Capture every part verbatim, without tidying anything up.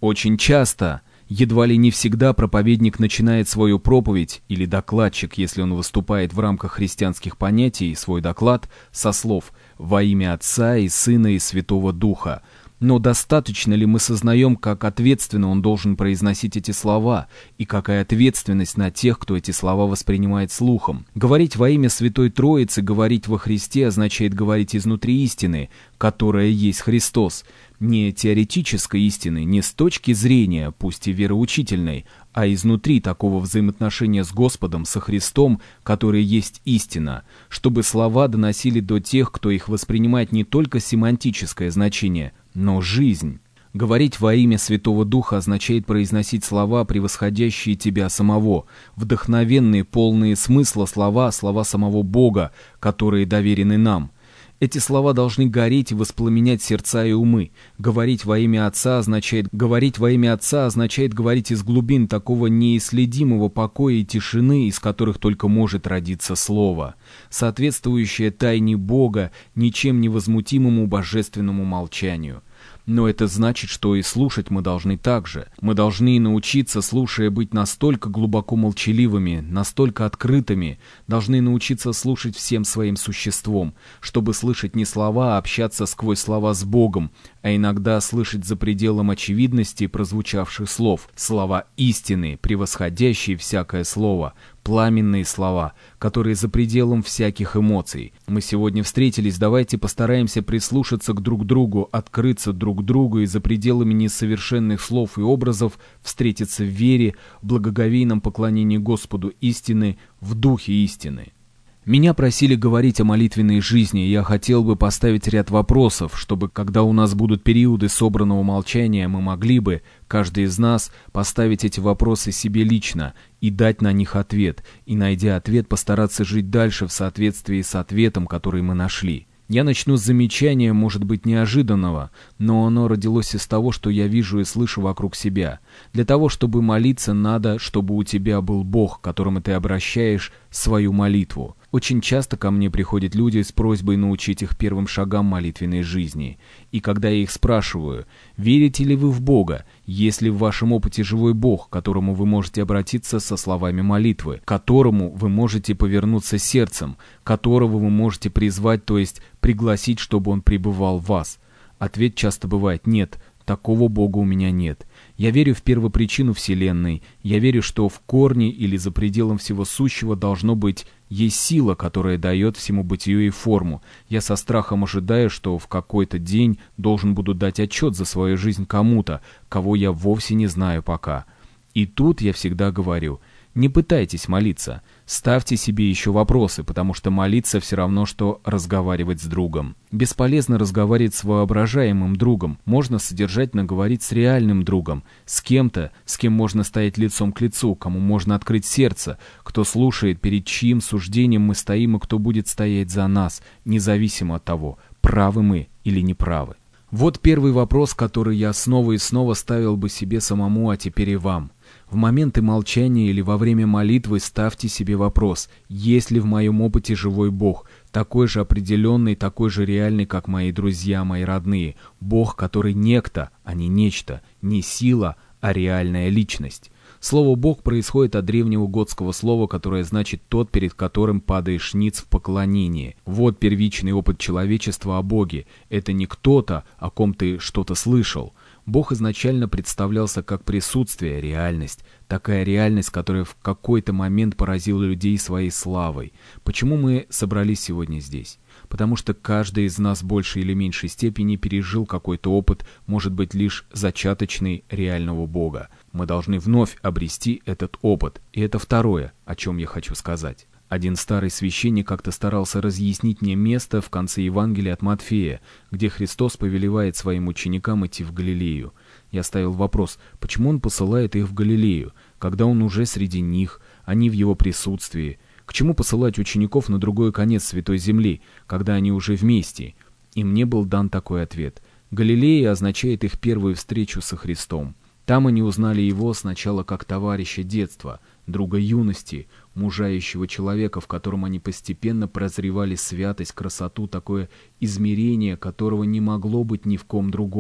Очень часто, едва ли не всегда проповедник начинает свою проповедь, или докладчик, если он выступает в рамках христианских понятий, свой доклад со слов «Во имя Отца и Сына и Святого Духа». Но достаточно ли мы сознаем, как ответственно он должен произносить эти слова, и какая ответственность на тех, кто эти слова воспринимает слухом? Говорить во имя Святой Троицы, говорить во Христе означает говорить изнутри истины, которая есть Христос. Не теоретической истины, не с точки зрения, пусть и вероучительной, а изнутри такого взаимоотношения с Господом, со Христом, который есть истина, чтобы слова доносили до тех, кто их воспринимает не только семантическое значение, но жизнь. Говорить во имя Святого Духа означает произносить слова, превосходящие тебя самого, вдохновенные, полные смысла слова, слова самого Бога, которые доверены нам. Эти слова должны гореть и воспламенять сердца и умы. Говорить во имя Отца означает говорить во имя Отца означает говорить из глубин такого неисследимого покоя и тишины, из которых только может родиться Слово, соответствующее тайне Бога, ничем невозмутимому божественному молчанию. Но это значит, что и слушать мы должны так же. Мы должны научиться, слушая, быть настолько глубоко молчаливыми, настолько открытыми, должны научиться слушать всем своим существом, чтобы слышать не слова, а общаться сквозь слова с Богом, а иногда слышать за пределом очевидности прозвучавших слов, слова истины, превосходящие всякое слово, пламенные слова, которые за пределом всяких эмоций. Мы сегодня встретились, давайте постараемся прислушаться к друг другу, открыться друг другу и за пределами несовершенных слов и образов встретиться в вере, в благоговейном поклонении Господу истины, в духе истины. Меня просили говорить о молитвенной жизни, и я хотел бы поставить ряд вопросов, чтобы, когда у нас будут периоды собранного молчания, мы могли бы, каждый из нас, поставить эти вопросы себе лично и дать на них ответ, и, найдя ответ, постараться жить дальше в соответствии с ответом, который мы нашли. Я начну с замечания, может быть, неожиданного, но оно родилось из того, что я вижу и слышу вокруг себя. Для того, чтобы молиться, надо, чтобы у тебя был Бог, к которому ты обращаешь свою молитву. Очень часто ко мне приходят люди с просьбой научить их первым шагам молитвенной жизни. И когда я их спрашиваю, верите ли вы в Бога, есть ли в вашем опыте живой Бог, к которому вы можете обратиться со словами молитвы, к которому вы можете повернуться сердцем, которого вы можете призвать, то есть пригласить, чтобы он пребывал в вас? Ответ часто бывает «нет». Такого Бога у меня нет. Я верю в первопричину Вселенной. Я верю, что в корне или за пределом всего сущего должно быть есть сила, которая дает всему бытию и форму. Я со страхом ожидаю, что в какой-то день должен буду дать отчет за свою жизнь кому-то, кого я вовсе не знаю пока. И тут я всегда говорю: не пытайтесь молиться, ставьте себе еще вопросы, потому что молиться все равно, что разговаривать с другом. Бесполезно разговаривать с воображаемым другом, можно содержательно говорить с реальным другом, с кем-то, с кем можно стоять лицом к лицу, кому можно открыть сердце, кто слушает, перед чьим суждением мы стоим и кто будет стоять за нас, независимо от того, правы мы или неправы. Вот первый вопрос, который я снова и снова ставил бы себе самому, а теперь и вам. В моменты молчания или во время молитвы ставьте себе вопрос: есть ли в моем опыте живой Бог, такой же определенный, такой же реальный, как мои друзья, мои родные, Бог, который некто, а не нечто, не сила, а реальная личность. Слово «Бог» происходит от древнего готского слова, которое значит «тот, перед которым падаешь ниц в поклонении». Вот первичный опыт человечества о Боге. Это не кто-то, о ком ты что-то слышал. Бог изначально представлялся как присутствие, реальность. Такая реальность, которая в какой-то момент поразила людей своей славой. Почему мы собрались сегодня здесь? Потому что каждый из нас в большей или меньшей степени пережил какой-то опыт, может быть, лишь зачаточный, реального Бога. Мы должны вновь обрести этот опыт. И это второе, о чем я хочу сказать. Один старый священник как-то старался разъяснить мне место в конце Евангелия от Матфея, где Христос повелевает своим ученикам идти в Галилею. Я ставил вопрос, почему он посылает их в Галилею, когда он уже среди них, они в его присутствии. К чему посылать учеников на другой конец Святой Земли, когда они уже вместе? И мне был дан такой ответ. Галилея означает их первую встречу со Христом. Там они узнали его сначала как товарища детства, друга юности, мужающего человека, в котором они постепенно прозревали святость, красоту, такое измерение, которого не могло быть ни в ком другом.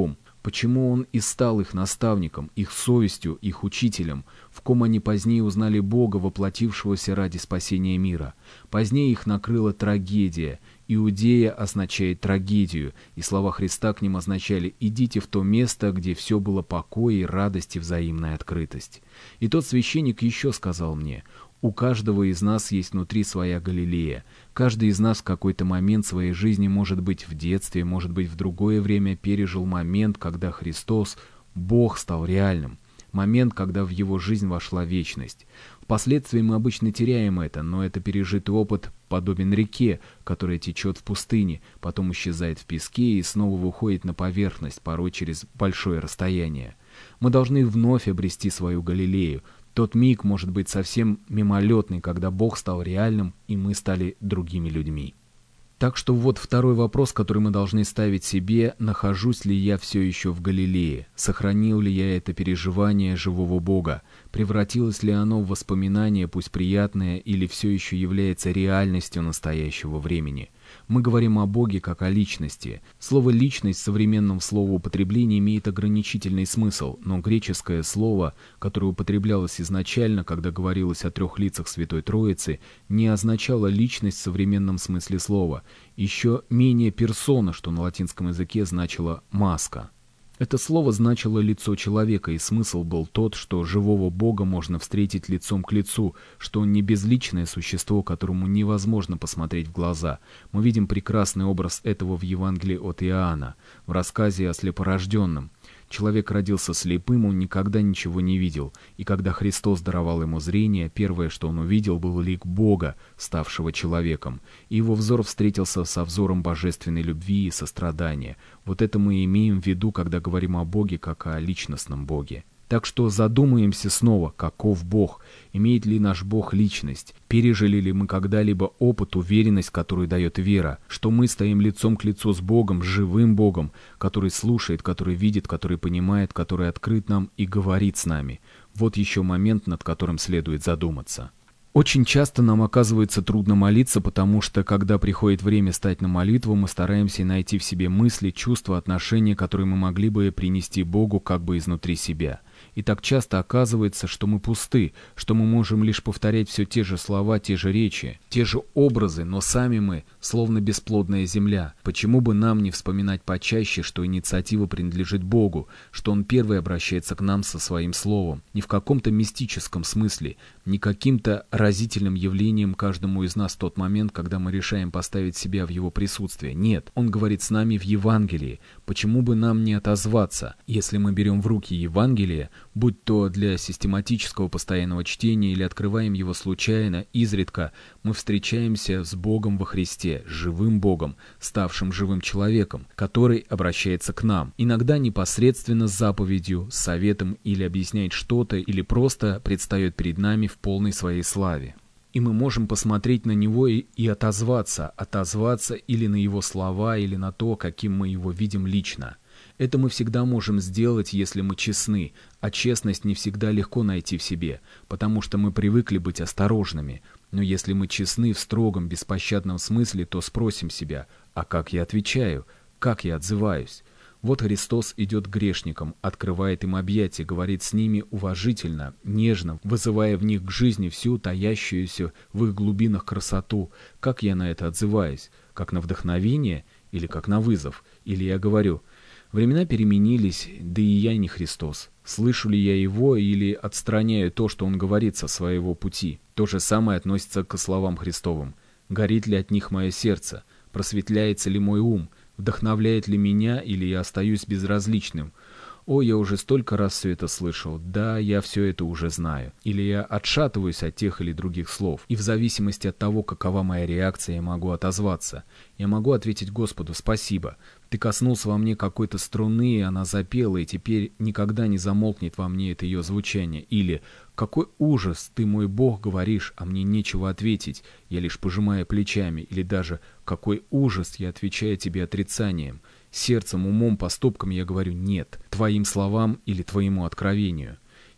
Почему он и стал их наставником, их совестью, их учителем, в ком они позднее узнали Бога, воплотившегося ради спасения мира. Позднее их накрыла трагедия. Иудея означает трагедию, и слова Христа к ним означали «идите в то место, где все было покой и радость и взаимная открытость». И тот священник еще сказал мне: «У каждого из нас есть внутри своя Галилея. Каждый из нас в какой-то момент своей жизни, может быть, в детстве, может быть, в другое время, пережил момент, когда Христос, Бог, стал реальным. Момент, когда в его жизнь вошла вечность. Впоследствии мы обычно теряем это, но это пережитый опыт подобен реке, которая течет в пустыне, потом исчезает в песке и снова выходит на поверхность, порой через большое расстояние. Мы должны вновь обрести свою Галилею. Тот миг может быть совсем мимолетный, когда Бог стал реальным, и мы стали другими людьми». Так что вот второй вопрос, который мы должны ставить себе: нахожусь ли я все еще в Галилее? Сохранил ли я это переживание живого Бога? Превратилось ли оно в воспоминание, пусть приятное, или все еще является реальностью настоящего времени? Мы говорим о Боге как о личности. Слово «личность» в современном словоупотреблении имеет ограничительный смысл, но греческое слово, которое употреблялось изначально, когда говорилось о трех лицах Святой Троицы, не означало личность в современном смысле слова. Еще менее персона, что на латинском языке значило «маска». Это слово значило лицо человека, и смысл был тот, что живого Бога можно встретить лицом к лицу, что он не безличное существо, которому невозможно посмотреть в глаза. Мы видим прекрасный образ этого в Евангелии от Иоанна, в рассказе о слепорожденном. Человек родился слепым, он никогда ничего не видел, и когда Христос даровал ему зрение, первое, что он увидел, был лик Бога, ставшего человеком, и его взор встретился со взором божественной любви и сострадания. Вот это мы имеем в виду, когда говорим о Боге как о личностном Боге. Так что задумаемся снова, каков Бог, имеет ли наш Бог личность, пережили ли мы когда-либо опыт, уверенность, которую дает вера, что мы стоим лицом к лицу с Богом, живым Богом, который слушает, который видит, который понимает, который открыт нам и говорит с нами. Вот еще момент, над которым следует задуматься. Очень часто нам оказывается трудно молиться, потому что, когда приходит время стать на молитву, мы стараемся найти в себе мысли, чувства, отношения, которые мы могли бы принести Богу как бы изнутри себя. И так часто оказывается, что мы пусты, что мы можем лишь повторять все те же слова, те же речи, те же образы, но сами мы словно бесплодная земля. Почему бы нам не вспоминать почаще, что инициатива принадлежит Богу, что Он первый обращается к нам со Своим Словом, не в каком-то мистическом смысле, не каким-то разительным явлением каждому из нас в тот момент, когда мы решаем поставить себя в Его присутствие. Нет, Он говорит с нами в Евангелии. Почему бы нам не отозваться? Если мы берем в руки Евангелие, будь то для систематического постоянного чтения или открываем его случайно, изредка, мы встречаемся с Богом во Христе, живым Богом, ставшим живым человеком, который обращается к нам, иногда непосредственно с заповедью, с советом или объясняет что-то, или просто предстает перед нами в полной своей славе. И мы можем посмотреть на Него и, и отозваться, отозваться или на Его слова, или на то, каким мы Его видим лично. Это мы всегда можем сделать, если мы честны, а честность не всегда легко найти в себе, потому что мы привыкли быть осторожными. Но если мы честны в строгом, беспощадном смысле, то спросим себя: а как я отвечаю? Как я отзываюсь? Вот Христос идет к грешникам, открывает им объятия, говорит с ними уважительно, нежно, вызывая в них к жизни всю таящуюся в их глубинах красоту. Как я на это отзываюсь? Как на вдохновение или как на вызов? Или я говорю: времена переменились, да и я не Христос. Слышу ли я Его или отстраняю то, что Он говорит со своего пути? То же самое относится к словам Христовым. Горит ли от них мое сердце? Просветляется ли мой ум? Вдохновляет ли меня, или я остаюсь безразличным? О, я уже столько раз все это слышал, да, я все это уже знаю. Или я отшатываюсь от тех или других слов, и в зависимости от того, какова моя реакция, я могу отозваться. Я могу ответить Господу: спасибо, Ты коснулся во мне какой-то струны, и она запела, и теперь никогда не замолкнет во мне это ее звучание. Или: какой ужас, Ты, мой Бог, говоришь, а мне нечего ответить, я лишь пожимаю плечами. Или даже: какой ужас, я отвечаю Тебе отрицанием. Сердцем, умом, поступком я говорю «нет» Твоим словам или Твоему откровению.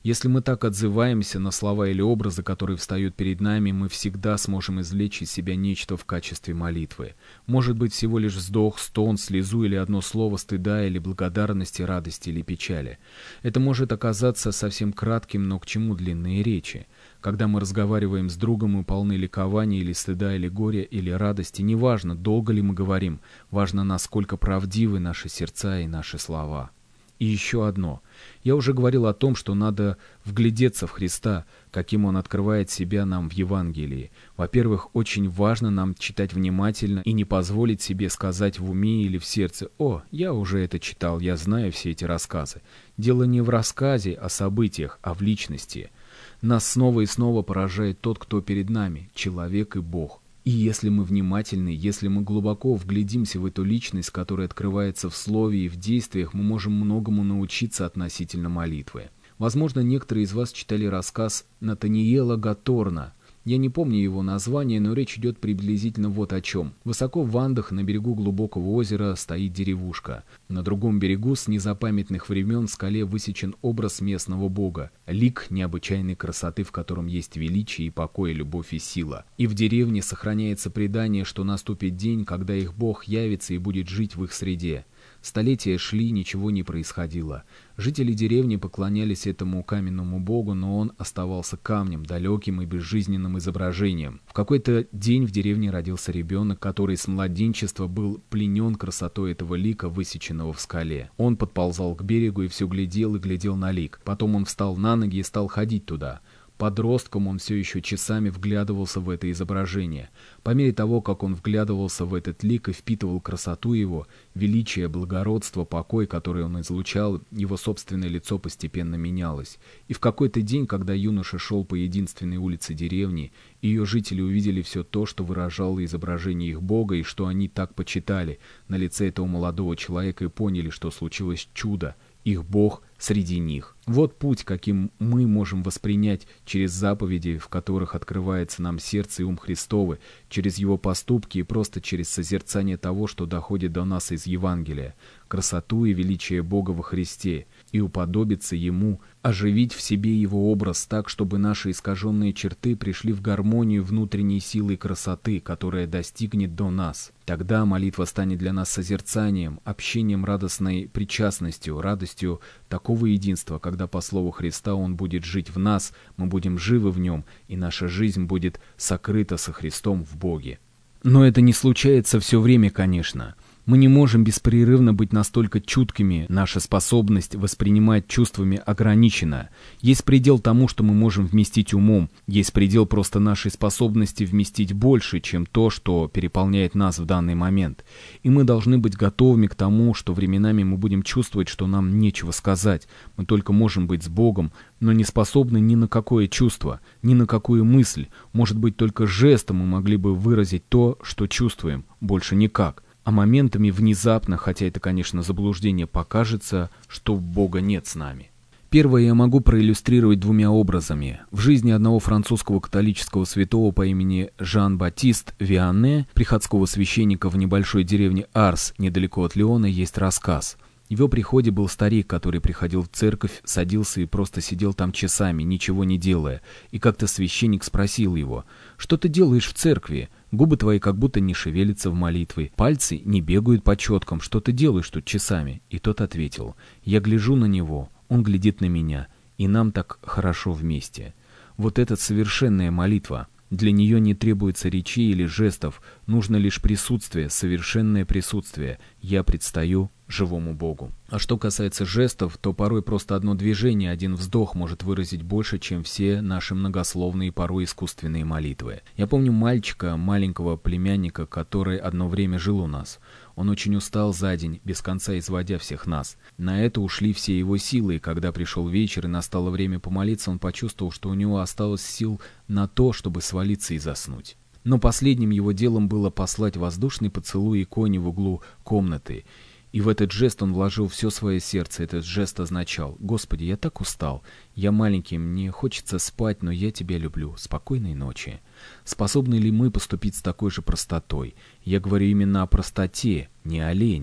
Если мы так отзываемся на слова или образы, которые встают перед нами, мы всегда сможем извлечь из себя нечто в качестве молитвы. Может быть всего лишь вздох, стон, слезу или одно слово стыда или благодарности, радости или печали. Это может оказаться совсем кратким, но к чему длинные речи? Когда мы разговариваем с другом, мы полны ликования или стыда, или горя, или радости. Неважно, долго ли мы говорим, важно, насколько правдивы наши сердца и наши слова. И еще одно. Я уже говорил о том, что надо вглядеться в Христа, каким Он открывает себя нам в Евангелии. Во-первых, очень важно нам читать внимательно и не позволить себе сказать в уме или в сердце: «О, я уже это читал, я знаю все эти рассказы». Дело не в рассказе о событиях, а в личности. Нас снова и снова поражает тот, кто перед нами, человек и Бог. И если мы внимательны, если мы глубоко вглядимся в эту личность, которая открывается в слове и в действиях, мы можем многому научиться относительно молитвы. Возможно, некоторые из вас читали рассказ Натаниэла Гаторна. Я не помню его название, но речь идет приблизительно вот о чем. Высоко в Андах, на берегу глубокого озера, стоит деревушка. На другом берегу с незапамятных времен в скале высечен образ местного бога. Лик необычайной красоты, в котором есть величие и покой, любовь и сила. И в деревне сохраняется предание, что наступит день, когда их бог явится и будет жить в их среде. Столетия шли, ничего не происходило. Жители деревни поклонялись этому каменному богу, но он оставался камнем, далеким и безжизненным изображением. В какой-то день в деревне родился ребенок, который с младенчества был пленен красотой этого лика, высеченного в скале. Он подползал к берегу и все глядел и глядел на лик. Потом он встал на ноги и стал ходить туда. Подростком он все еще часами вглядывался в это изображение. По мере того, как он вглядывался в этот лик и впитывал красоту его, величие, благородство, покой, который он излучал, его собственное лицо постепенно менялось. И в какой-то день, когда юноша шел по единственной улице деревни, ее жители увидели все то, что выражало изображение их бога и что они так почитали на лице этого молодого человека, и поняли, что случилось чудо. Их Бог среди них. Вот путь, каким мы можем воспринять через заповеди, в которых открывается нам сердце и ум Христовы, через Его поступки и просто через созерцание того, что доходит до нас из Евангелия, красоту и величие Бога во Христе, и уподобиться Ему, оживить в себе Его образ так, чтобы наши искаженные черты пришли в гармонию внутренней силы красоты, которая достигнет до нас. Тогда молитва станет для нас созерцанием, общением, радостной причастностью, радостью такого единства, когда по слову Христа Он будет жить в нас, мы будем живы в Нем, и наша жизнь будет сокрыта со Христом в Боге. Но это не случается все время, конечно. Мы не можем беспрерывно быть настолько чуткими, наша способность воспринимать чувствами ограничена. Есть предел тому, что мы можем вместить умом, есть предел просто нашей способности вместить больше, чем то, что переполняет нас в данный момент. И мы должны быть готовыми к тому, что временами мы будем чувствовать, что нам нечего сказать. Мы только можем быть с Богом, но не способны ни на какое чувство, ни на какую мысль. Может быть, только жестом мы могли бы выразить то, что чувствуем, больше никак. А моментами внезапно, хотя это, конечно, заблуждение, покажется, что Бога нет с нами. Первое я могу проиллюстрировать двумя образами. В жизни одного французского католического святого по имени Жан-Батист Вианне, приходского священника в небольшой деревне Арс, недалеко от Лиона, есть рассказ. В его приходе был старик, который приходил в церковь, садился и просто сидел там часами, ничего не делая. И как-то священник спросил его: «Что ты делаешь в церкви? Губы твои как будто не шевелятся в молитве, пальцы не бегают по четкам. Что ты делаешь тут часами?» И тот ответил: «Я гляжу на него, он глядит на меня, и нам так хорошо вместе». Вот это совершенная молитва. Для нее не требуется речей или жестов, нужно лишь присутствие, совершенное присутствие. Я предстаю живому Богу. А что касается жестов, то порой просто одно движение, один вздох может выразить больше, чем все наши многословные, порой искусственные молитвы. Я помню мальчика, маленького племянника, который одно время жил у нас. Он очень устал за день, без конца изводя всех нас. На это ушли все его силы, и когда пришел вечер и настало время помолиться, он почувствовал, что у него осталось сил на то, чтобы свалиться и заснуть. Но последним его делом было послать воздушный поцелуй иконе в углу комнаты. И в этот жест он вложил все свое сердце. Этот жест означал: «Господи, я так устал. Я маленький, мне хочется спать, но я Тебя люблю. Спокойной ночи». Способны ли мы поступить с такой же простотой? Я говорю именно о простоте, не о лени.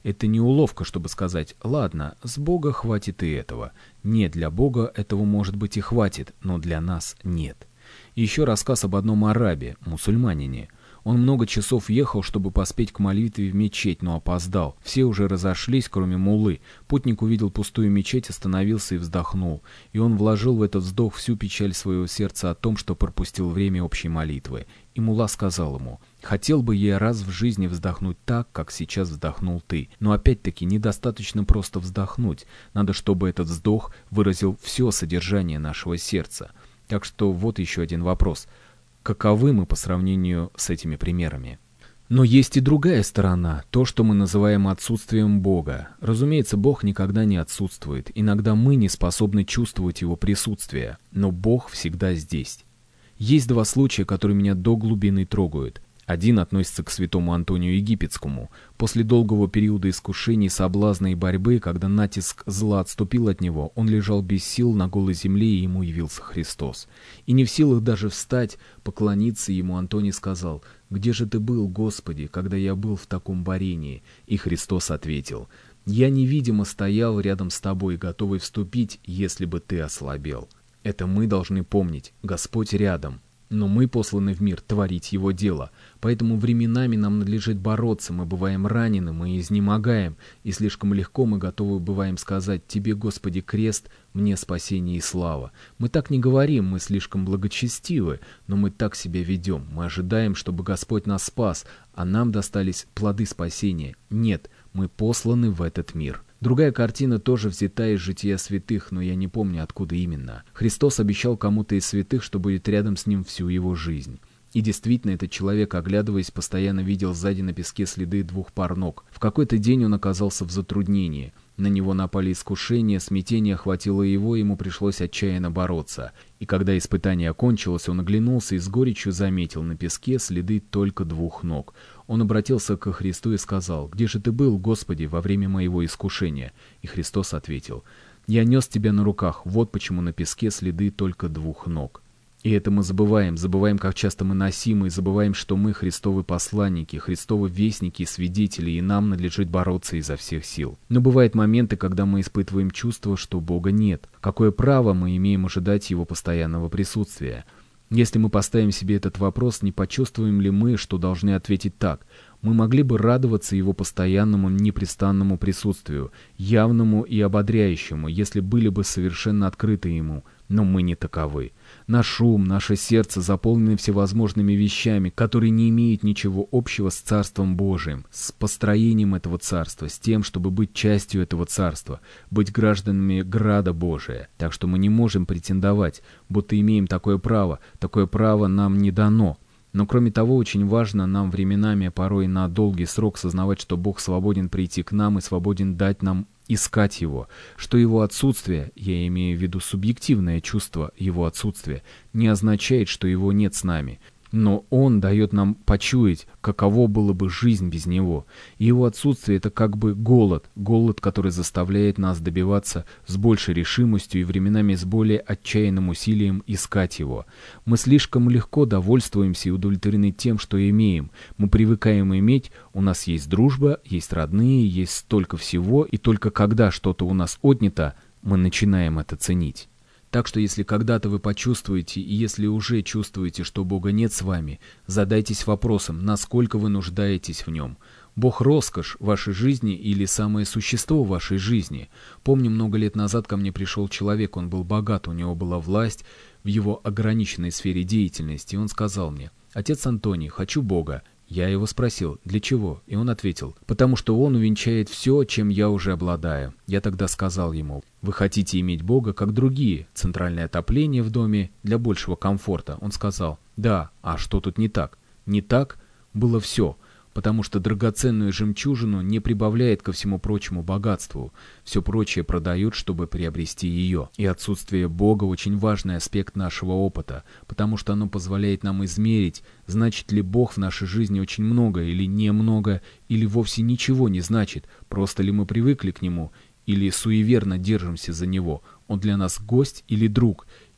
Это не уловка, чтобы сказать: ладно, с Бога хватит и этого. Нет, для Бога этого, может быть, и хватит, но для нас нет. И еще рассказ об одном арабе, мусульманине. Он много часов ехал, чтобы поспеть к молитве в мечеть, но опоздал. Все уже разошлись, кроме муллы. Путник увидел пустую мечеть, остановился и вздохнул. И он вложил в этот вздох всю печаль своего сердца о том, что пропустил время общей молитвы. И мулла сказал ему: «Хотел бы я раз в жизни вздохнуть так, как сейчас вздохнул ты. Но опять-таки недостаточно просто вздохнуть. Надо, чтобы этот вздох выразил все содержание нашего сердца». Так что вот еще один вопрос. Каковы мы по сравнению с этими примерами? Но есть и другая сторона, то, что мы называем отсутствием Бога. Разумеется, Бог никогда не отсутствует. Иногда мы не способны чувствовать Его присутствие, но Бог всегда здесь. Есть два случая, которые меня до глубины трогают. Один относится к святому Антонию Египетскому. После долгого периода искушений, соблазна и борьбы, когда натиск зла отступил от него, он лежал без сил на голой земле, и ему явился Христос. И не в силах даже встать, поклониться ему, Антоний сказал: «Где же ты был, Господи, когда я был в таком борении?» И Христос ответил: «Я невидимо стоял рядом с тобой, готовый вступить, если бы ты ослабел». Это мы должны помнить. Господь рядом. Но мы посланы в мир творить Его дело, поэтому временами нам надлежит бороться, мы бываем ранены, мы изнемогаем, и слишком легко мы готовы бываем сказать: «Тебе, Господи, крест, мне спасение и слава». Мы так не говорим, мы слишком благочестивы, но мы так себя ведем, мы ожидаем, чтобы Господь нас спас, а нам достались плоды спасения. Нет, мы посланы в этот мир. Другая картина тоже взята из жития святых, но я не помню, откуда именно. Христос обещал кому-то из святых, что будет рядом с ним всю его жизнь. И действительно, этот человек, оглядываясь, постоянно видел сзади на песке следы двух пар ног. В какой-то день он оказался в затруднении. На него напали искушения, смятение охватило его, ему пришлось отчаянно бороться. И когда испытание окончилось, он оглянулся и с горечью заметил на песке следы только двух ног. Он обратился ко Христу и сказал: «Где же ты был, Господи, во время моего искушения?» И Христос ответил: «Я нес тебя на руках, вот почему на песке следы только двух ног». И это мы забываем, забываем, как часто мы носимы, и забываем, что мы Христовы посланники, Христовы вестники и свидетели, и нам надлежит бороться изо всех сил. Но бывают моменты, когда мы испытываем чувство, что Бога нет. Какое право мы имеем ожидать Его постоянного присутствия? Если мы поставим себе этот вопрос, не почувствуем ли мы, что должны ответить так: мы могли бы радоваться Его постоянному непрестанному присутствию, явному и ободряющему, если были бы совершенно открыты Ему, но мы не таковы. Наш ум, наше сердце заполнены всевозможными вещами, которые не имеют ничего общего с Царством Божиим, с построением этого Царства, с тем, чтобы быть частью этого Царства, быть гражданами Града Божия. Так что мы не можем претендовать, будто имеем такое право, такое право нам не дано. Но кроме того, очень важно нам временами, порой на долгий срок, сознавать, что Бог свободен прийти к нам и свободен дать нам искать Его, что Его отсутствие, я имею в виду субъективное чувство Его отсутствия, не означает, что Его нет с нами. Но Он дает нам почуять, каково было бы жизнь без Него. И Его отсутствие — это как бы голод, голод, который заставляет нас добиваться с большей решимостью и временами с более отчаянным усилием искать Его. Мы слишком легко довольствуемся и удовлетворены тем, что имеем. Мы привыкаем иметь, у нас есть дружба, есть родные, есть столько всего, и только когда что-то у нас отнято, мы начинаем это ценить. Так что если когда-то вы почувствуете, и если уже чувствуете, что Бога нет с вами, задайтесь вопросом, насколько вы нуждаетесь в Нем. Бог — роскошь вашей жизни или самое существо вашей жизни? Помню, много лет назад ко мне пришел человек, он был богат, у него была власть в его ограниченной сфере деятельности, и он сказал мне: «Отец Антоний, хочу Бога». Я его спросил: «Для чего?» И он ответил: «Потому что Он увенчает все, чем я уже обладаю». Я тогда сказал ему: «Вы хотите иметь Бога, как другие, центральное отопление в доме для большего комфорта?» Он сказал: «Да, а что тут не так?» Не так было все, потому что драгоценную жемчужину не прибавляет ко всему прочему богатству. Все прочее продают, чтобы приобрести ее. И отсутствие Бога — очень важный аспект нашего опыта, потому что оно позволяет нам измерить, значит ли Бог в нашей жизни очень много или немного, или вовсе ничего не значит, просто ли мы привыкли к Нему, или суеверно держимся за Него, Он для нас гость или друг,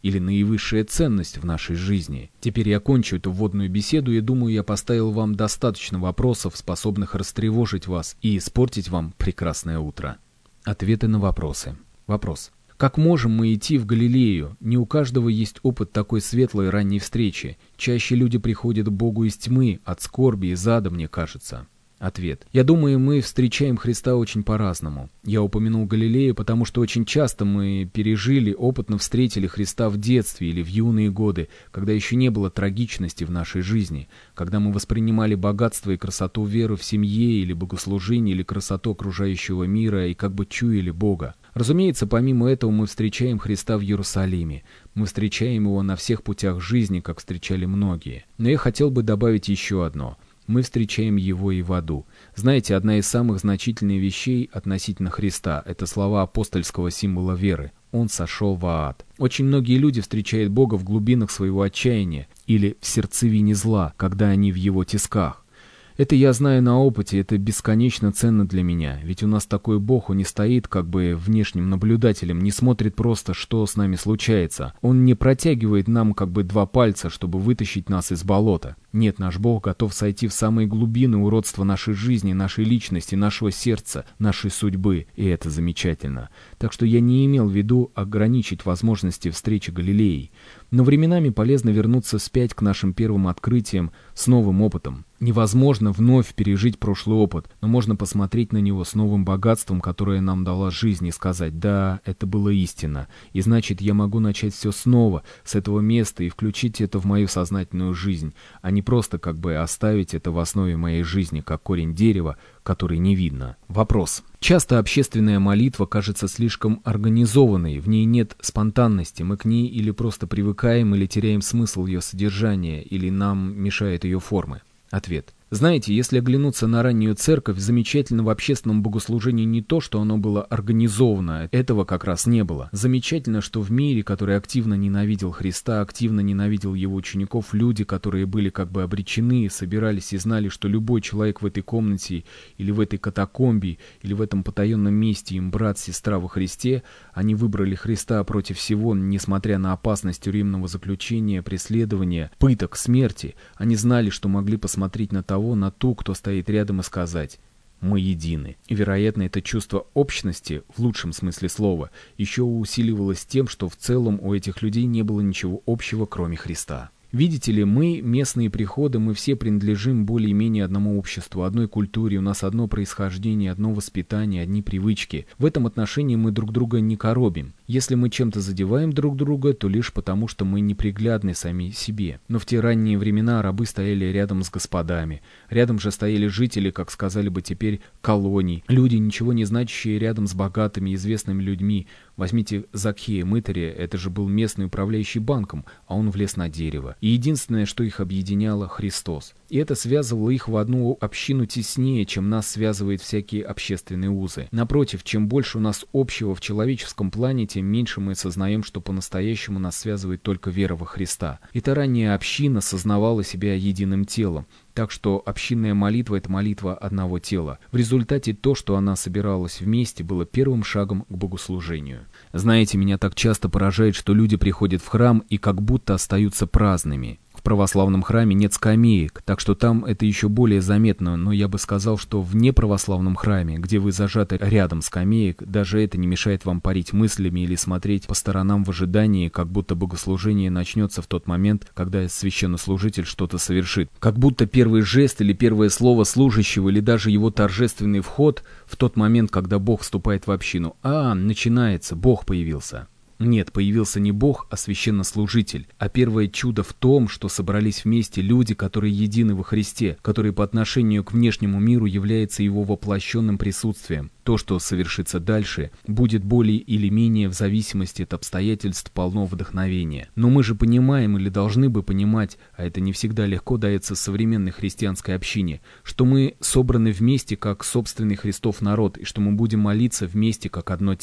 или наивысшая ценность в нашей жизни? Теперь я кончу эту вводную беседу и думаю, я поставил вам достаточно вопросов, способных растревожить вас и испортить вам прекрасное утро. Ответы на вопросы. Вопрос. Как можем мы идти в Галилею? Не у каждого есть опыт такой светлой ранней встречи. Чаще люди приходят к Богу из тьмы, от скорби, из ада, мне кажется. Ответ. Я думаю, мы встречаем Христа очень по-разному. Я упомянул Галилею, потому что очень часто мы пережили, опытно встретили Христа в детстве или в юные годы, когда еще не было трагичности в нашей жизни, когда мы воспринимали богатство и красоту веры в семье или богослужении, или красоту окружающего мира и как бы чуяли Бога. Разумеется, помимо этого мы встречаем Христа в Иерусалиме. Мы встречаем Его на всех путях жизни, как встречали многие. Но я хотел бы добавить еще одно. Мы встречаем Его и в аду. Знаете, одна из самых значительных вещей относительно Христа – это слова апостольского символа веры. Он сошел в ад. Очень многие люди встречают Бога в глубинах своего отчаяния или в сердцевине зла, когда они в Его тисках. Это я знаю на опыте, это бесконечно ценно для меня, ведь у нас такой Бог, он не стоит как бы внешним наблюдателем, не смотрит просто, что с нами случается. Он не протягивает нам как бы два пальца, чтобы вытащить нас из болота. Нет, наш Бог готов сойти в самые глубины уродства нашей жизни, нашей личности, нашего сердца, нашей судьбы, и это замечательно. Так что я не имел в виду ограничить возможности встречи Галилеи. Но временами полезно вернуться вспять к нашим первым открытиям с новым опытом. Невозможно вновь пережить прошлый опыт, но можно посмотреть на него с новым богатством, которое нам дала жизнь, и сказать: да, это было истинно, и значит, я могу начать все снова, с этого места, и включить это в мою сознательную жизнь, а не просто как бы оставить это в основе моей жизни, как корень дерева, который не видно. Вопрос. Часто общественная молитва кажется слишком организованной, в ней нет спонтанности, мы к ней или просто привыкаем, или теряем смысл ее содержания, или нам мешают ее формы. Ответ. Знаете, если оглянуться на раннюю церковь, замечательно в общественном богослужении не то, что оно было организовано, этого как раз не было. Замечательно, что в мире, который активно ненавидел Христа, активно ненавидел его учеников, люди, которые были как бы обречены, собирались и знали, что любой человек в этой комнате или в этой катакомбе, или в этом потаенном месте им брат, сестра во Христе, они выбрали Христа против всего, несмотря на опасность тюремного заключения, преследования, пыток, смерти. Они знали, что могли посмотреть на того, на ту, кто стоит рядом, и сказать: «Мы едины». И, вероятно, это чувство общности, в лучшем смысле слова, еще усиливалось тем, что в целом у этих людей не было ничего общего, кроме Христа. Видите ли, мы, местные приходы, мы все принадлежим более-менее одному обществу, одной культуре, у нас одно происхождение, одно воспитание, одни привычки. В этом отношении мы друг друга не коробим. Если мы чем-то задеваем друг друга, то лишь потому, что мы неприглядны сами себе. Но в те ранние времена рабы стояли рядом с господами. Рядом же стояли жители, как сказали бы теперь, колоний. Люди, ничего не значащие, рядом с богатыми, известными людьми. Возьмите Закхея Мытаря, это же был местный управляющий банком, а он влез на дерево. И единственное, что их объединяло — Христос. И это связывало их в одну общину теснее, чем нас связывает всякие общественные узы. Напротив, чем больше у нас общего в человеческом плане, тем меньше мы сознаем, что по-настоящему нас связывает только вера во Христа. Эта ранняя община сознавала себя единым телом. Так что общинная молитва — это молитва одного тела. В результате то, что она собиралась вместе, было первым шагом к богослужению. Знаете, меня так часто поражает, что люди приходят в храм и как будто остаются праздными. В православном храме нет скамеек, так что там это еще более заметно, но я бы сказал, что в неправославном храме, где вы зажаты рядом скамеек, даже это не мешает вам парить мыслями или смотреть по сторонам в ожидании, как будто богослужение начнется в тот момент, когда священнослужитель что-то совершит. Как будто первый жест или первое слово служащего, или даже его торжественный вход в тот момент, когда Бог вступает в общину. А, начинается, Бог появился. Нет, появился не Бог, а священнослужитель. А первое чудо в том, что собрались вместе люди, которые едины во Христе, которые по отношению к внешнему миру являются его воплощенным присутствием. То, что совершится дальше, будет более или менее в зависимости от обстоятельств полно вдохновения. Но мы же понимаем или должны бы понимать, а это не всегда легко дается современной христианской общине, что мы собраны вместе как собственный Христов народ, и что мы будем молиться вместе как одно тело.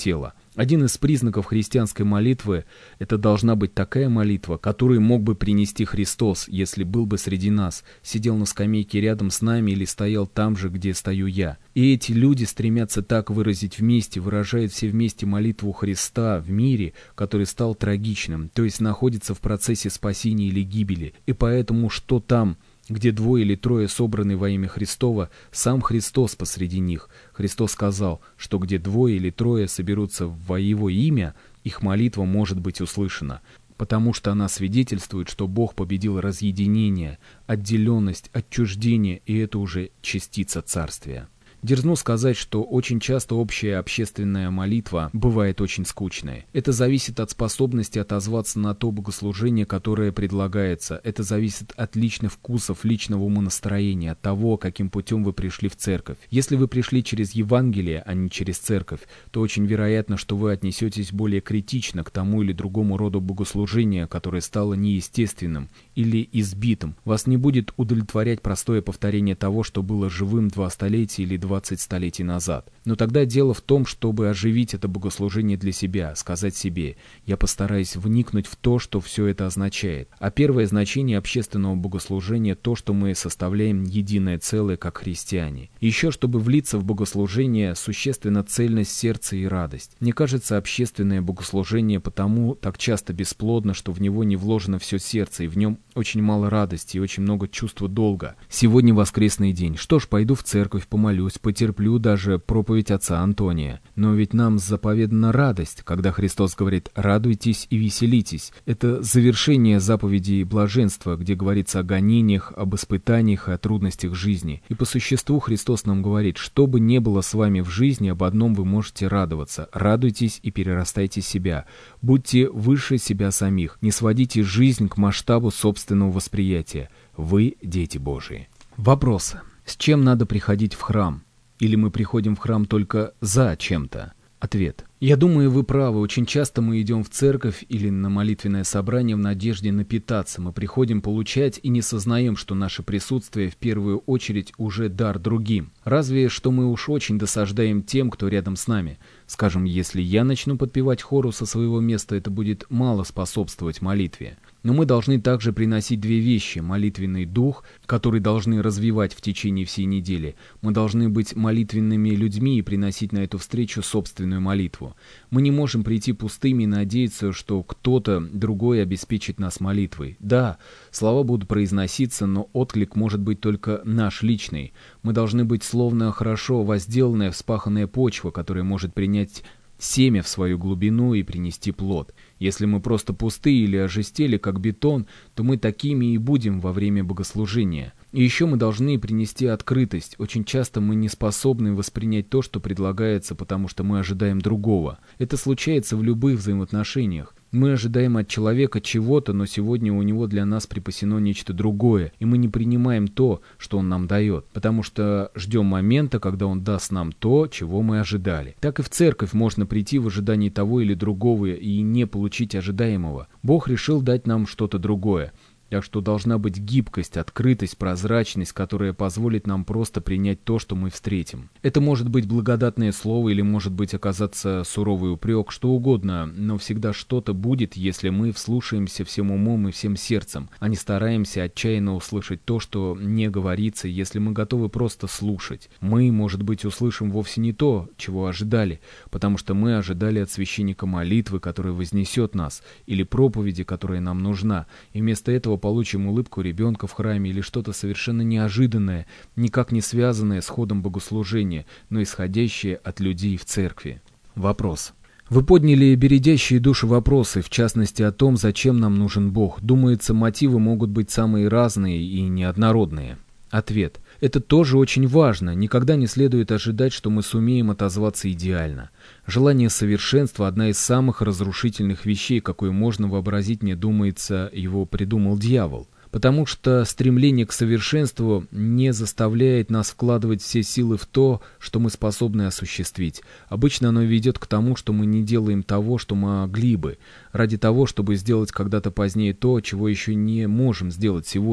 Один из признаков христианской молитвы – это должна быть такая молитва, которую мог бы принести Христос, если был бы среди нас, сидел на скамейке рядом с нами или стоял там же, где стою я. И эти люди стремятся так выразить вместе, выражают все вместе молитву Христа в мире, который стал трагичным, то есть находится в процессе спасения или гибели. И поэтому что там, где двое или трое собраны во имя Христова, сам Христос посреди них. Христос сказал, что где двое или трое соберутся во Его имя, их молитва может быть услышана, потому что она свидетельствует, что Бог победил разъединение, отделенность, отчуждение, и это уже частица царствия. Дерзну сказать, что очень часто общая общественная молитва бывает очень скучной. Это зависит от способности отозваться на то богослужение, которое предлагается. Это зависит от личных вкусов, личного умонастроения, от того, каким путем вы пришли в церковь. Если вы пришли через Евангелие, а не через церковь, то очень вероятно, что вы отнесетесь более критично к тому или другому роду богослужения, которое стало неестественным или избитым. Вас не будет удовлетворять простое повторение того, что было живым два столетия или два двадцать столетий назад. Но тогда дело в том, чтобы оживить это богослужение для себя, сказать себе: я постараюсь вникнуть в то, что все это означает. А первое значение общественного богослужения — то, что мы составляем единое целое как христиане. И еще, чтобы влиться в богослужение, существенна цельность сердца и радость. Мне кажется, общественное богослужение потому так часто бесплодно, что в него не вложено все сердце, и в нем очень мало радости и очень много чувства долга. Сегодня воскресный день. Что ж, пойду в церковь, помолюсь, потерплю даже проповедь отца Антония. Но ведь нам заповедана радость, когда Христос говорит: «Радуйтесь и веселитесь». Это завершение заповедей блаженства, где говорится о гонениях, об испытаниях и о трудностях жизни. И по существу Христос нам говорит: что бы ни было с вами в жизни, об одном вы можете радоваться. Радуйтесь и перерастайте себя. Будьте выше себя самих. Не сводите жизнь к масштабу собственного восприятия. Вы дети Божии. Вопрос. С чем надо приходить в храм? Или мы приходим в храм только за чем-то? Ответ. Я думаю, вы правы. Очень часто мы идем в церковь или на молитвенное собрание в надежде напитаться. Мы приходим получать и не сознаем, что наше присутствие в первую очередь уже дар другим. Разве что мы уж очень досаждаем тем, кто рядом с нами. Скажем, если я начну подпевать хору со своего места, это будет мало способствовать молитве. Но мы должны также приносить две вещи: молитвенный дух, который должны развивать в течение всей недели. Мы должны быть молитвенными людьми и приносить на эту встречу собственную молитву. Мы не можем прийти пустыми и надеяться, что кто-то другой обеспечит нас молитвой. Да, слова будут произноситься, но отклик может быть только наш личный. Мы должны быть словно хорошо возделанная, вспаханная почва, которая может принять семя в свою глубину и принести плод. Если мы просто пустые или ожестели, как бетон, то мы такими и будем во время богослужения. И еще мы должны принести открытость. Очень часто мы не способны воспринять то, что предлагается, потому что мы ожидаем другого. Это случается в любых взаимоотношениях. Мы ожидаем от человека чего-то, но сегодня у него для нас припасено нечто другое, и мы не принимаем то, что он нам дает, потому что ждем момента, когда он даст нам то, чего мы ожидали. Так и в церковь можно прийти в ожидании того или другого и не получить ожидаемого. Бог решил дать нам что-то другое. Так что должна быть гибкость, открытость, прозрачность, которая позволит нам просто принять то, что мы встретим. Это может быть благодатное слово или может быть оказаться суровый упрек, что угодно, но всегда что-то будет, если мы вслушаемся всем умом и всем сердцем, а не стараемся отчаянно услышать то, что не говорится, если мы готовы просто слушать. Мы, может быть, услышим вовсе не то, чего ожидали, потому что мы ожидали от священника молитвы, которая вознесет нас, или проповеди, которая нам нужна, и вместо этого получим улыбку ребенка в храме или что-то совершенно неожиданное, никак не связанное с ходом богослужения, но исходящее от людей в церкви. Вопрос. Вы подняли бередящие душу вопросы, в частности о том, зачем нам нужен Бог. Думается, мотивы могут быть самые разные и неоднородные. Ответ. Это тоже очень важно. Никогда не следует ожидать, что мы сумеем отозваться идеально. Желание совершенства – одна из самых разрушительных вещей, какую можно вообразить, мне думается, его придумал дьявол. Потому что стремление к совершенству не заставляет нас вкладывать все силы в то, что мы способны осуществить. Обычно оно ведет к тому, что мы не делаем того, что могли бы, ради того, чтобы сделать когда-то позднее то, чего еще не можем сделать сегодня.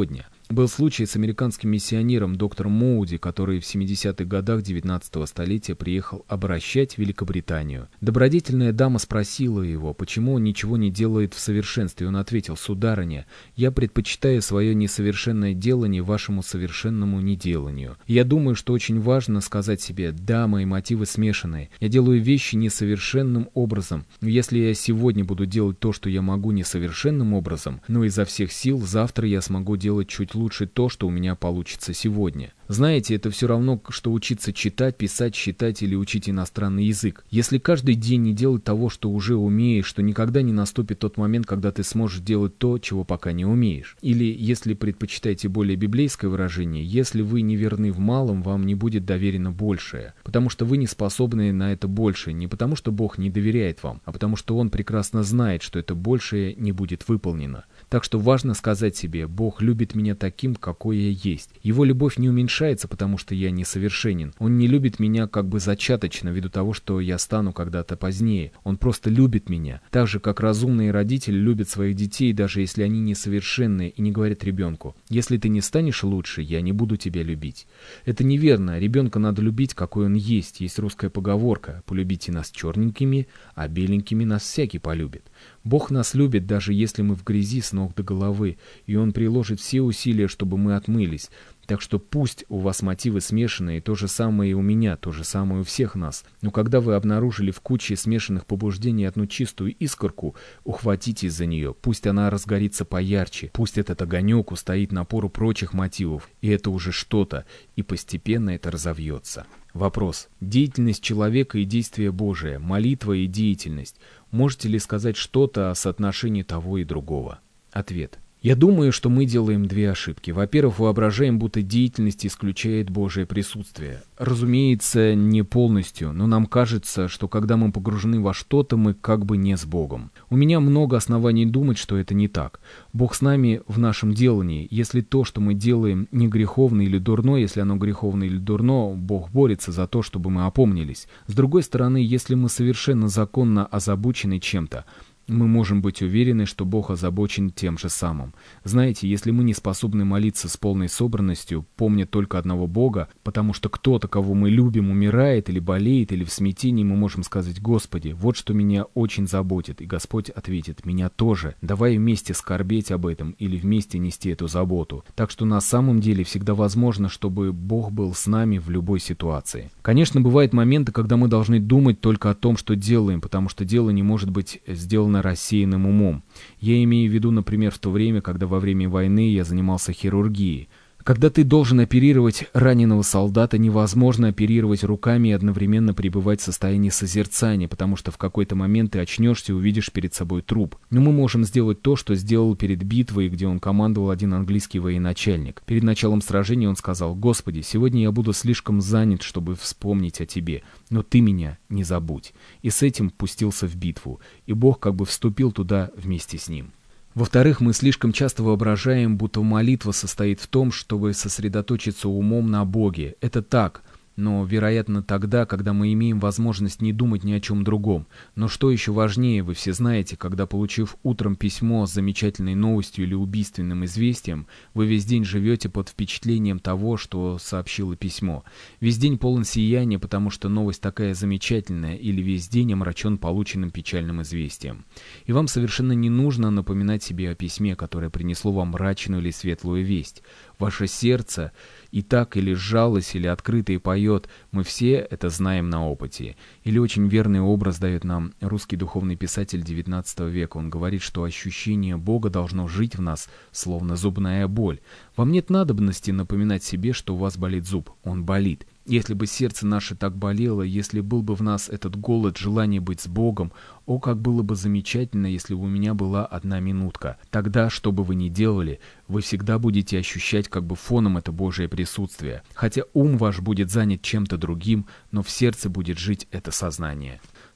Был случай с американским миссионером доктором Моуди, который в семидесятых годах девятнадцатого столетия приехал обращать в Великобританию. Добродетельная дама спросила его, почему он ничего не делает в совершенстве. Он ответил: «Сударыня, я предпочитаю свое несовершенное делание вашему совершенному неделанию. Я думаю, что очень важно сказать себе: да, мои мотивы смешанные. Я делаю вещи несовершенным образом. Но если я сегодня буду делать то, что я могу несовершенным образом, но изо всех сил, завтра я смогу делать чуть лучше то, что у меня получится сегодня». Знаете, это все равно, что учиться читать, писать, считать или учить иностранный язык. Если каждый день не делать того, что уже умеешь, то никогда не наступит тот момент, когда ты сможешь делать то, чего пока не умеешь. Или, если предпочитаете более библейское выражение, если вы не верны в малом, вам не будет доверено большее. Потому что вы не способны на это большее, не потому что Бог не доверяет вам, а потому что Он прекрасно знает, что это большее не будет выполнено. Так что важно сказать себе: Бог любит меня таким, какой я есть. Его любовь не уменьшается, потому что я несовершенен. Он не любит меня как бы зачаточно, ввиду того, что я стану когда-то позднее. Он просто любит меня. Так же, как разумные родители любят своих детей, даже если они несовершенные, и не говорят ребенку: «Если ты не станешь лучше, я не буду тебя любить». Это неверно. Ребенка надо любить, какой он есть. Есть русская поговорка: «Полюбите нас черненькими, а беленькими нас всякий полюбит». Бог нас любит, даже если мы в грязи с ног до головы, и Он приложит все усилия, чтобы мы отмылись. Так что пусть у вас мотивы смешанные, то же самое и у меня, то же самое у всех нас. Но когда вы обнаружили в куче смешанных побуждений одну чистую искорку, ухватитесь за нее, пусть она разгорится поярче, пусть этот огонек устоит напору прочих мотивов, и это уже что-то, и постепенно это разовьется. Вопрос. Деятельность человека и действие Божие, молитва и деятельность. Можете ли сказать что-то о соотношении того и другого? Ответ. Я думаю, что мы делаем две ошибки. Во-первых, воображаем, будто деятельность исключает Божие присутствие. Разумеется, не полностью, но нам кажется, что когда мы погружены во что-то, мы как бы не с Богом. У меня много оснований думать, что это не так. Бог с нами в нашем делании. Если то, что мы делаем, не греховно или дурно, если оно греховно или дурно, Бог борется за то, чтобы мы опомнились. С другой стороны, если мы совершенно законно озабочены чем-то, мы можем быть уверены, что Бог озабочен тем же самым. Знаете, если мы не способны молиться с полной собранностью, помня только одного Бога, потому что кто-то, кого мы любим, умирает или болеет, или в смятении, мы можем сказать: «Господи, вот что меня очень заботит». И Господь ответит: «Меня тоже. Давай вместе скорбеть об этом или вместе нести эту заботу». Так что на самом деле всегда возможно, чтобы Бог был с нами в любой ситуации. Конечно, бывают моменты, когда мы должны думать только о том, что делаем, потому что дело не может быть сделано рассеянным умом. Я имею в виду, например, в то время, когда во время войны я занимался хирургией. Когда ты должен оперировать раненого солдата, невозможно оперировать руками и одновременно пребывать в состоянии созерцания, потому что в какой-то момент ты очнешься и увидишь перед собой труп. Но мы можем сделать то, что сделал перед битвой, где он командовал один английский военачальник. Перед началом сражения он сказал: «Господи, сегодня я буду слишком занят, чтобы вспомнить о Тебе, но Ты меня не забудь». И с этим пустился в битву, и Бог как бы вступил туда вместе с ним. Во-вторых, мы слишком часто воображаем, будто молитва состоит в том, чтобы сосредоточиться умом на Боге. Это так, но, вероятно, тогда, когда мы имеем возможность не думать ни о чем другом. Но что еще важнее, вы все знаете, когда, получив утром письмо с замечательной новостью или убийственным известием, вы весь день живете под впечатлением того, что сообщило письмо. Весь день полон сияния, потому что новость такая замечательная, или весь день омрачен полученным печальным известием. И вам совершенно не нужно напоминать себе о письме, которое принесло вам мрачную или светлую весть. Ваше сердце и так или сжалось, или открыто и поет, мы все это знаем на опыте. Или очень верный образ дает нам русский духовный писатель девятнадцатого века. Он говорит, что ощущение Бога должно жить в нас, словно зубная боль. Вам нет надобности напоминать себе, что у вас болит зуб. Он болит. Если бы сердце наше так болело, если был бы в нас этот голод, желание быть с Богом, о, как было бы замечательно, если бы у меня была одна минутка. Тогда, что бы вы ни делали, вы всегда будете ощущать как бы фоном это Божие присутствие. Хотя ум ваш будет занят чем-то другим, но в сердце будет жить это сознание.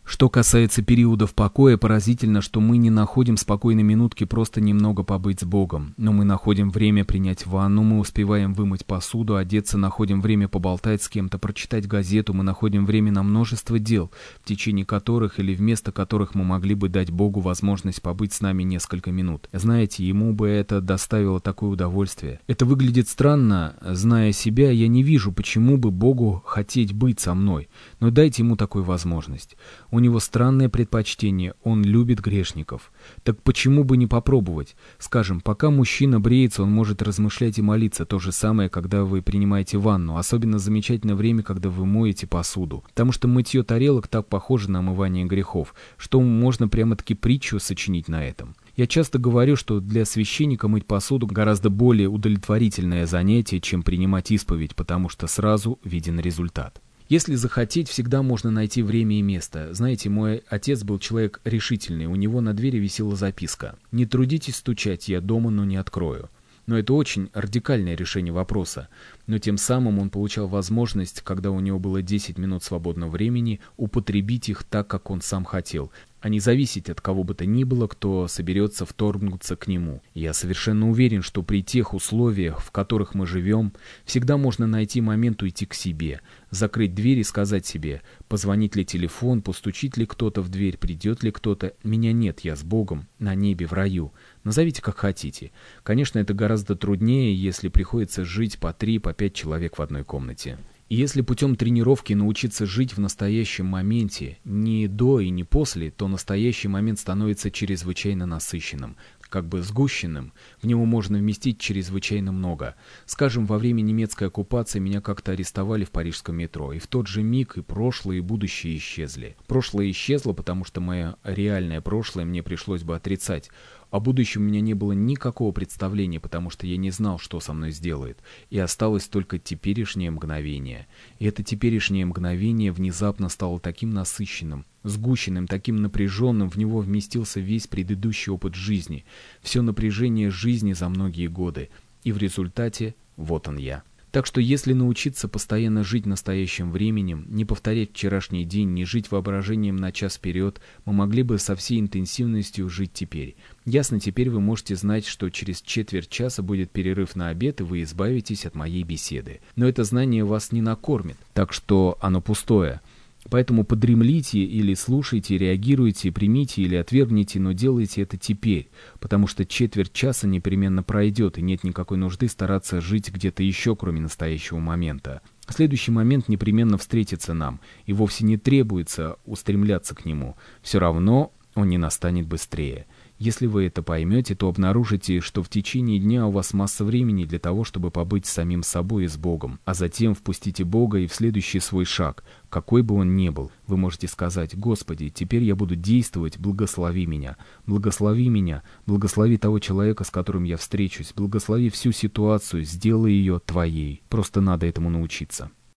Что касается периодов покоя, поразительно, что мы не находим спокойной минутки просто немного побыть с Богом. Но мы находим время принять ванну, мы успеваем вымыть посуду, одеться, находим время поболтать с кем-то, прочитать газету, мы находим время на множество дел, в течение которых или вместо которых мы могли бы дать Богу возможность побыть с нами несколько минут. Знаете, ему бы это доставило такое удовольствие. Это выглядит странно, зная себя, я не вижу, почему бы Богу хотеть быть со мной, но дайте ему такую возможность. У него странное предпочтение, он любит грешников. Так почему бы не попробовать? Скажем, пока мужчина бреется, он может размышлять и молиться. То же самое, когда вы принимаете ванну. Особенно замечательно время, когда вы моете посуду. Потому что мытье тарелок так похоже на омывание грехов, что можно прямо-таки притчу сочинить на этом. Я часто говорю, что для священника мыть посуду гораздо более удовлетворительное занятие, чем принимать исповедь, потому что сразу виден результат. Если захотеть, всегда можно найти время и место. Знаете, мой отец был человек решительный, у него на двери висела записка: «Не трудитесь стучать, я дома, но не открою». Но это очень радикальное решение вопроса. Но тем самым он получал возможность, когда у него было десять минут свободного времени, употребить их так, как он сам хотел, а не зависеть от кого бы то ни было, кто соберется вторгнуться к нему. Я совершенно уверен, что при тех условиях, в которых мы живем, всегда можно найти момент уйти к себе, закрыть дверь и сказать себе: позвонит ли телефон, постучит ли кто-то в дверь, придет ли кто-то. Меня нет, я с Богом, на небе, в раю. Назовите как хотите. Конечно, это гораздо труднее, если приходится жить по три, по пять человек в одной комнате. И если путем тренировки научиться жить в настоящем моменте, не до и не после, то настоящий момент становится чрезвычайно насыщенным, как бы сгущенным, в него можно вместить чрезвычайно много. Скажем, во время немецкой оккупации меня как-то арестовали в парижском метро, и в тот же миг и прошлое, и будущее исчезли. Прошлое исчезло, потому что мое реальное прошлое мне пришлось бы отрицать. О будущем у меня не было никакого представления, потому что я не знал, что со мной сделает, и осталось только теперешнее мгновение. И это теперешнее мгновение внезапно стало таким насыщенным, сгущенным, таким напряженным, в него вместился весь предыдущий опыт жизни, все напряжение жизни за многие годы, и в результате вот он я. Так что если научиться постоянно жить настоящим временем, не повторять вчерашний день, не жить воображением на час вперед, мы могли бы со всей интенсивностью жить теперь. Ясно, теперь вы можете знать, что через четверть часа будет перерыв на обед, и вы избавитесь от моей беседы. Но это знание вас не накормит, так что оно пустое. Поэтому подремлите или слушайте, реагируйте, примите или отвергните, но делайте это теперь, потому что четверть часа непременно пройдет, и нет никакой нужды стараться жить где-то еще, кроме настоящего момента. Следующий момент непременно встретится нам, и вовсе не требуется устремляться к нему. Все равно он не настанет быстрее. Если вы это поймете, то обнаружите, что в течение дня у вас масса времени для того, чтобы побыть с самим собой и с Богом, а затем впустите Бога и в следующий свой шаг, какой бы он ни был. Вы можете сказать: «Господи, теперь я буду действовать, благослови меня, благослови меня, благослови того человека, с которым я встречусь, благослови всю ситуацию, сделай ее Твоей». Просто надо этому научиться.